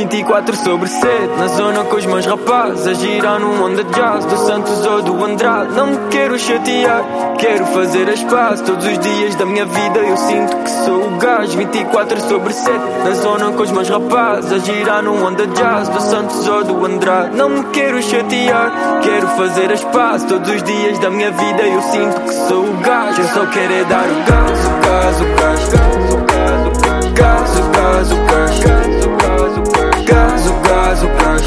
24/7, na zona com os meus rapazes, a girar num onda jazz, do Santos ou do Andrade. Não me quero chatear, quero fazer as pazes. Todos os dias da minha vida eu sinto que sou o gajo. 24/7, na zona com os meus rapazes, a girar num onda jazz, do Santos ou do Andrade. Não me quero chatear, quero fazer as pazes. Todos os dias da minha vida eu sinto que sou o gajo. Eu só quero é dar o gás, o gás, o gás, gás, o gás, o gás, o gás, o gás, gás, o gás, o gás,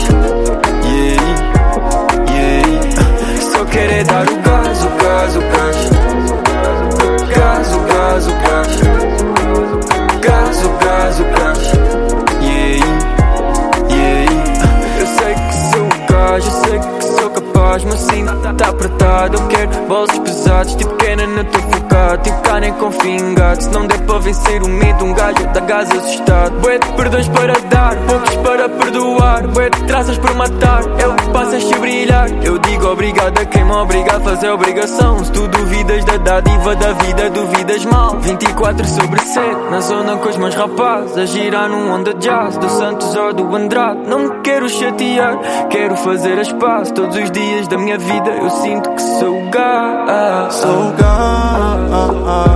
yeah, yeah. Só quero é dar o gás, o gás, o gás, gás, o gás, o gás, gás, o gás, o gás, yeah, yeah. Eu sei que sou o gajo, eu sei que sou capaz, mas sim tá apertado. Eu quero bolsos pesados, tipo Kenan, eu tô focado, tipo Kanye com fingado. Se não der para vencer o medo, um gajo dá gás assustado. Bué de perdões para dar, poucos para perdoar, bué de traças por matar, é o que passas a brilhar. Eu digo obrigado a quem me obriga a fazer obrigação. Se tu duvidas da dádiva da vida, duvidas mal. 24/7, na zona com os meus rapazes, a girar num onda jazz, do Santos ou do Andrade. Não me quero chatear, quero fazer as pazes. Todos os dias da minha vida eu sinto que sou o gás. Sou o gás,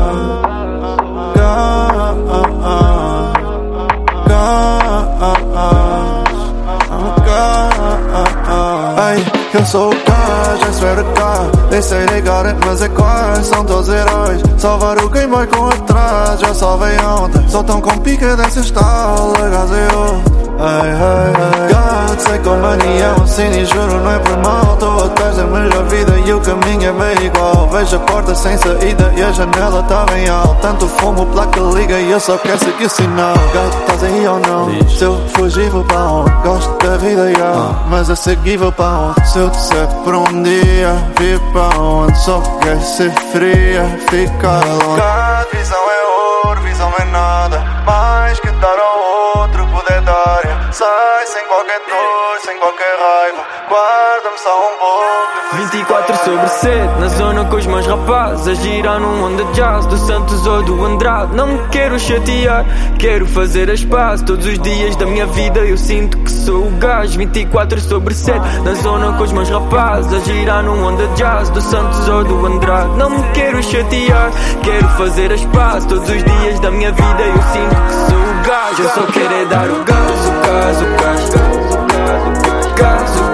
Ay, eu sou o gás, I swear to God. They say they got it, mas é quase, são todos heróis. Salvar o quem vai com atrás, já salvei ontem. Só tão com pica dessa estala, gás eu. Ai, ai, ai, God, sei com mania, assim e juro não é por mal. Tô atrás da melhor vida e o caminho é meio igual. Vejo a porta sem saída e a janela tá bem alta. Tanto fumo, placa liga e eu só quero seguir o sinal. God, estás aí ou não? Se eu fugir vou pra onde? Gosto da vida, yeah, mas a seguir vou pra onde? Se eu disser por um dia, vir pra onde? Só quero ser fria, ficar longe. God, visão é ouro, visão é nada mais que dar ao outro poder dar. Sai sem qualquer dor, sem qualquer raiva, guarda-me só um pouco. 24/7, na zona com os meus rapazes, a girar num onda jazz, do Santos ou do Andrade. Não me quero chatear, quero fazer as pazes. Todos os dias da minha vida eu sinto que sou o gajo. 24/7, na zona com os meus rapazes, a girar num onda jazz, do Santos ou do Andrade. Não me quero chatear, quero fazer as pazes. Todos os dias da minha vida eu sinto que sou o gajo. Eu só quero é dar o gás, o gás, o gás, gás, o